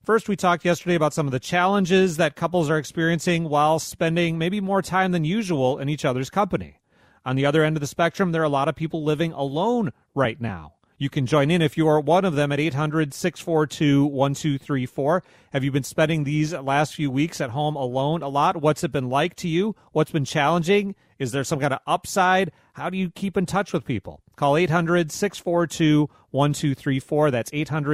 First, we talked yesterday about some of the challenges that couples are experiencing while spending maybe more time than usual in each other's company. On the other end of the spectrum, there are a lot of people living alone right now. You can join in if you are one of them at 800-642-1234. Have you been spending these last few weeks at home alone a lot? What's it been like to you? What's been challenging? Is there some kind of upside? How do you keep in touch with people? Call 800-642-1234. That's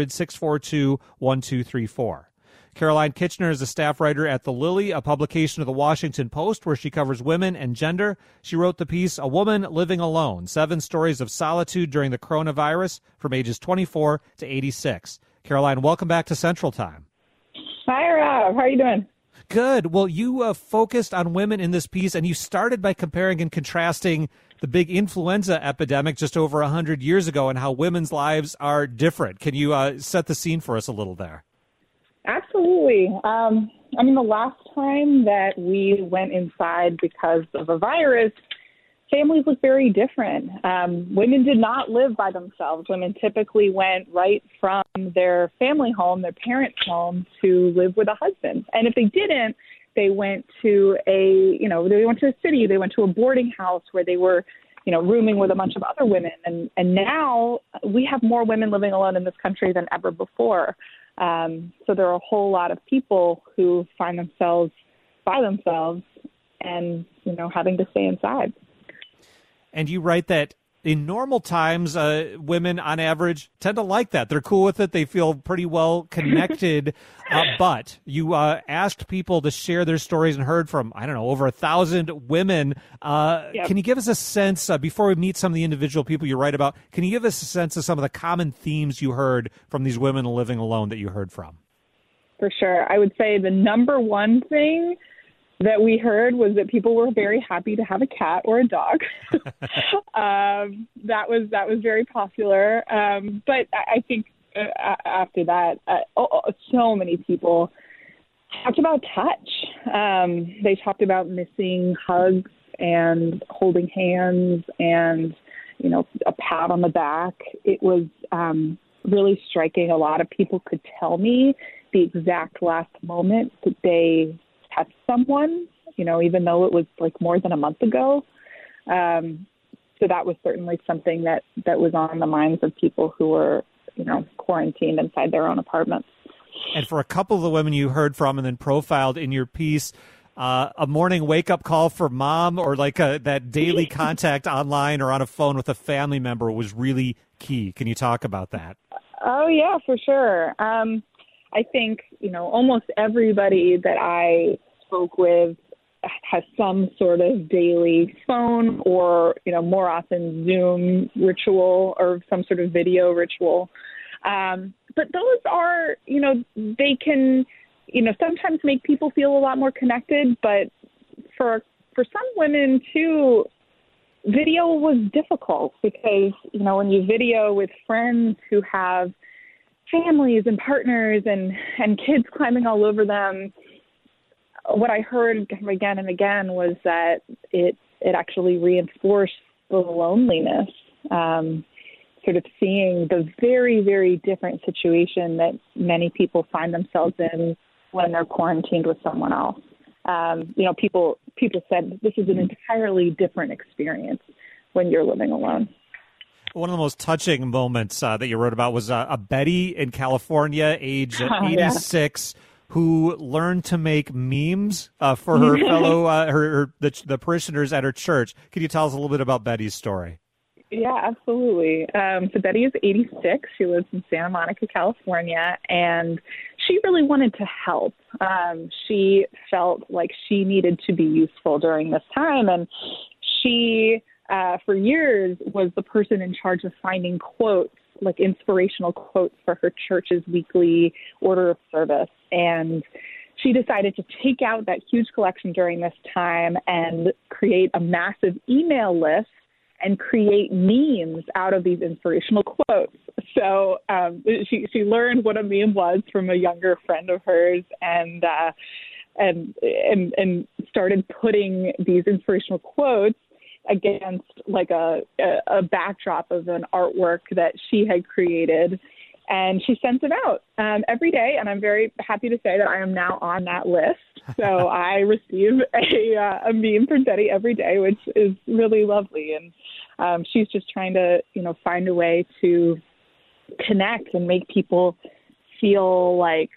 800-642-1234. Caroline Kitchener is a staff writer at The Lily, a publication of the Washington Post, where she covers women and gender. She wrote the piece, A Woman Living Alone, 7 Stories of Solitude During the Coronavirus from ages 24 to 86. Caroline, welcome back to Central Time. Hi, Rob. How are you doing? Good. Well, you focused on women in this piece, and you started by comparing and contrasting the big influenza epidemic just over 100 years ago and how women's lives are different. Can you set the scene for us a little there? Absolutely. The last time that we went inside because of a virus, families look very different. Women did not live by themselves. Women typically went right from their family home, their parents' home, to live with a husband. And if they didn't, they went to a city, they went to a boarding house where they were, rooming with a bunch of other women. And now we have more women living alone in this country than ever before. So there are a whole lot of people who find themselves by themselves and, having to stay inside. And you write that in normal times, women on average tend to like that. They're cool with it. They feel pretty well connected. But you asked people to share their stories and heard from, over 1,000 women. Yep. Can you give us a sense, before we meet some of the individual people you write about, can you give us a sense of some of the common themes you heard from these women living alone that you heard from? For sure. I would say the number one thing that we heard was that people were very happy to have a cat or a dog. That was very popular. But I think after that, so many people talked about touch. They talked about missing hugs and holding hands and, a pat on the back. It was really striking. A lot of people could tell me the exact last moment that they touch someone, even though it was like more than a month ago. So that was certainly something that was on the minds of people who were, quarantined inside their own apartments. And for a couple of the women you heard from and then profiled in your piece, a morning wake-up call for mom or like that daily contact online or on a phone with a family member was really key. Can you talk about that? Oh, yeah, for sure. I think, almost everybody that I spoke with has some sort of daily phone or, more often Zoom ritual or some sort of video ritual. But those are, they can, sometimes make people feel a lot more connected. But for some women, too, video was difficult because, when you video with friends who have families and partners and kids climbing all over them, what I heard again and again was that it actually reinforced the loneliness, sort of seeing the very, very different situation that many people find themselves in when they're quarantined with someone else. People said this is an entirely different experience when you're living alone. One of the most touching moments that you wrote about was a Betty in California, age 86, who learned to make memes for her fellow the parishioners at her church. Can you tell us a little bit about Betty's story? Yeah, absolutely. So Betty is 86. She lives in Santa Monica, California, and she really wanted to help. She felt like she needed to be useful during this time, and she for years was the person in charge of finding quotes, like inspirational quotes for her church's weekly order of service. And she decided to take out that huge collection during this time and create a massive email list and create memes out of these inspirational quotes. So she learned what a meme was from a younger friend of hers and started putting these inspirational quotes against like a backdrop of an artwork that she had created. And she sends them out every day, and I'm very happy to say that I am now on that list. So I receive a meme from Betty every day, which is really lovely. And she's just trying to, find a way to connect and make people feel like,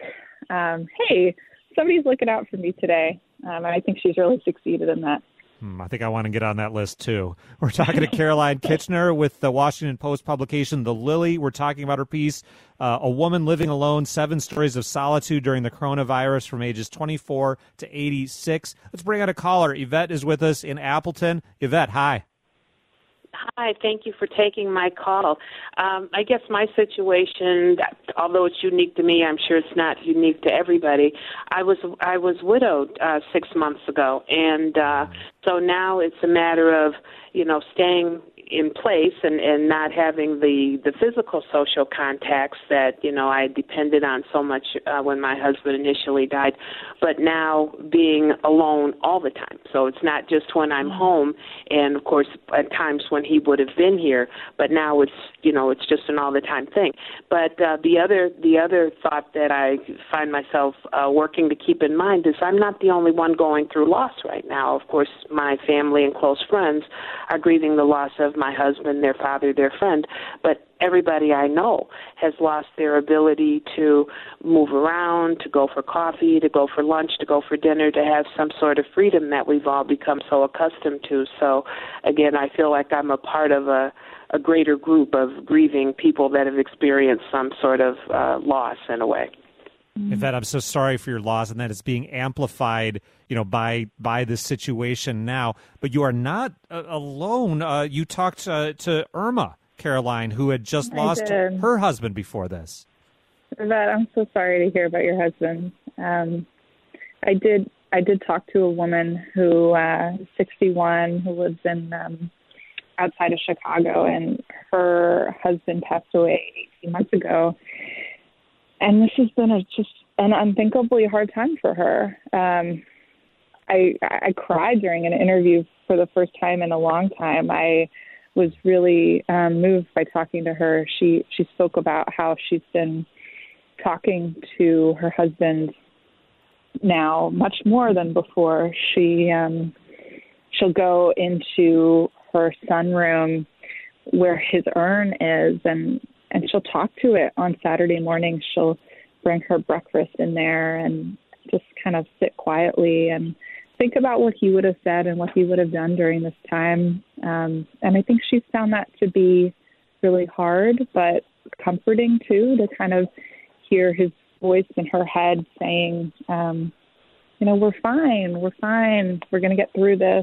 hey, somebody's looking out for me today. And I think she's really succeeded in that. I think I want to get on that list, too. We're talking to Caroline Kitchener with the Washington Post publication, The Lily. We're talking about her piece, A Woman Living Alone, 7 Stories of Solitude During the Coronavirus from ages 24 to 86. Let's bring out a caller. Yvette is with us in Appleton. Yvette, hi. Hi, thank you for taking my call. I guess my situation, although it's unique to me, I'm sure it's not unique to everybody. I was widowed 6 months ago, and so now it's a matter of staying in place and not having the physical social contacts that I depended on so much when my husband initially died, but now being alone all the time. So it's not just when I'm home, and of course at times when he would have been here, but now it's it's just an all the time thing. But the other thought that I find myself working to keep in mind is I'm not the only one going through loss right now. Of course, my family and close friends are grieving the loss of my husband, their father, their friend, but everybody I know has lost their ability to move around, to go for coffee, to go for lunch, to go for dinner, to have some sort of freedom that we've all become so accustomed to. So, again, I feel like I'm a part of a greater group of grieving people that have experienced some sort of loss in a way. Yvette, I'm so sorry for your loss, and that it's being amplified, by this situation now. But you are not alone. You talked to Irma, Caroline, who had just lost her husband before this. Yvette, I'm so sorry to hear about your husband. I did talk to a woman who 61 who lives in outside of Chicago, and her husband passed away 18 months ago. And this has been just an unthinkably hard time for her. I cried during an interview for the first time in a long time. I was really moved by talking to her. She spoke about how she's been talking to her husband now much more than before. She'll go into her sunroom where his urn is, and she'll talk to it on Saturday morning. She'll bring her breakfast in there and just kind of sit quietly and think about what he would have said and what he would have done during this time. And I think she's found that to be really hard, but comforting too, to kind of hear his voice in her head saying, we're fine, we're going to get through this.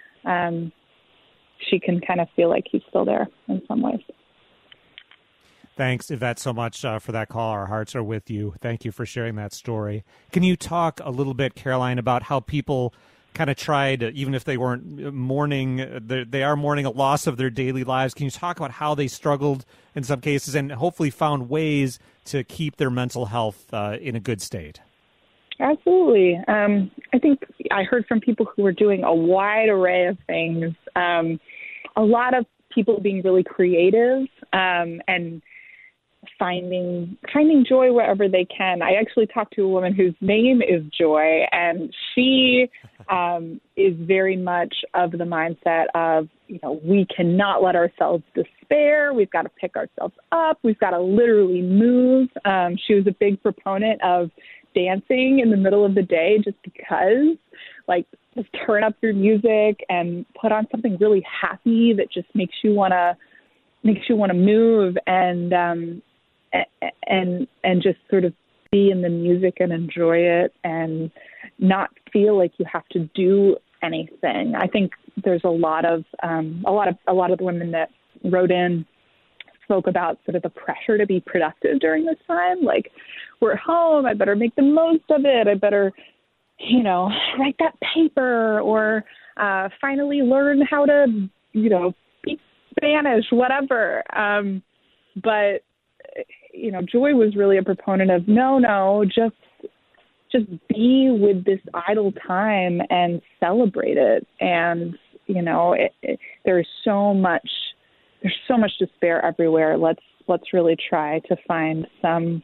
She can kind of feel like he's still there in some ways. Thanks, Yvette, so much for that call. Our hearts are with you. Thank you for sharing that story. Can you talk a little bit, Caroline, about how people kind of tried, even if they weren't mourning, they are mourning a loss of their daily lives. Can you talk about how they struggled in some cases and hopefully found ways to keep their mental health in a good state? Absolutely. I think I heard from people who were doing a wide array of things. A lot of people being really creative and finding joy wherever they can. I actually talked to a woman whose name is Joy, and she is very much of the mindset of, we cannot let ourselves despair. We've got to pick ourselves up. We've got to literally move. She was a big proponent of dancing in the middle of the day just because, just turn up your music and put on something really happy that just makes you want to move and just sort of be in the music and enjoy it and not feel like you have to do anything. I think there's a lot of the women that wrote in spoke about sort of the pressure to be productive during this time. Like, we're at home, I better make the most of it. I better, write that paper or finally learn how to, speak Spanish, whatever. But Joy was really a proponent of no, just be with this idle time and celebrate it. And there's so much despair everywhere. Let's let's really try to find some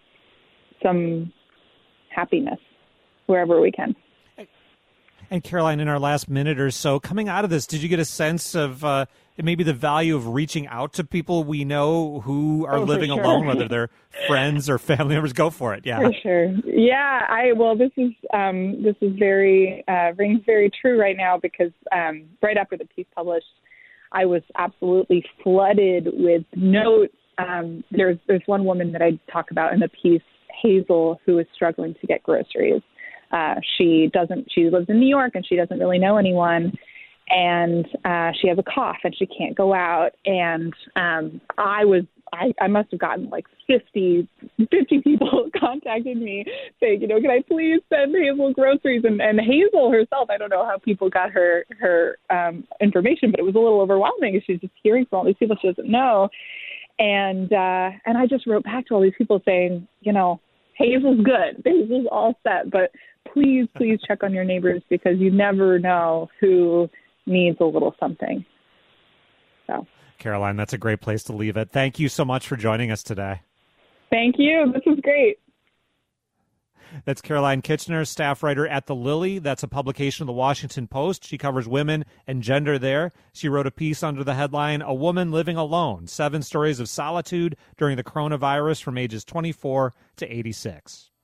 happiness wherever we can. And Caroline, in our last minute or so, coming out of this, did you get a sense of maybe the value of reaching out to people we know who are living alone, whether they're friends or family members? Go for it. Yeah, for sure. Yeah, this is very rings very true right now, because right after the piece published, I was absolutely flooded with notes. There's one woman that I talk about in the piece, Hazel, who is struggling to get groceries. She lives in New York and she doesn't really know anyone. And she has a cough and she can't go out. And I must have gotten like 50 people contacted me saying, can I please send Hazel groceries? And Hazel herself, I don't know how people got her information, but it was a little overwhelming. She's just hearing from all these people she doesn't know. And I just wrote back to all these people saying, Hazel's good. Hazel's all set. But please check on your neighbors, because you never know who needs a little something. So, Caroline, that's a great place to leave it. Thank you so much for joining us today. Thank you. This was great. That's Caroline Kitchener, staff writer at The Lily. That's a publication of the Washington Post. She covers women and gender there. She wrote a piece under the headline, "A Woman Living Alone, 7 Stories of Solitude During the Coronavirus from Ages 24 to 86.